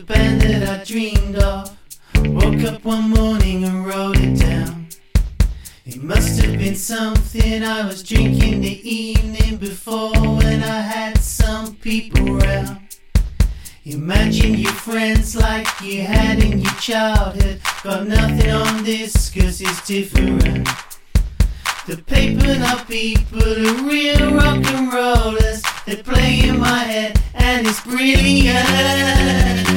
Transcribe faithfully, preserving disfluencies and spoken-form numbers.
the band that I dreamed of. Woke up one morning and wrote it down. It must have been something I was drinking the evening before, when I had some people round. Imagine your friends like you had in your childhood. Got nothing on this cause it's different. The paper nut people are real rock and rollers. They play in my head and it's brilliant.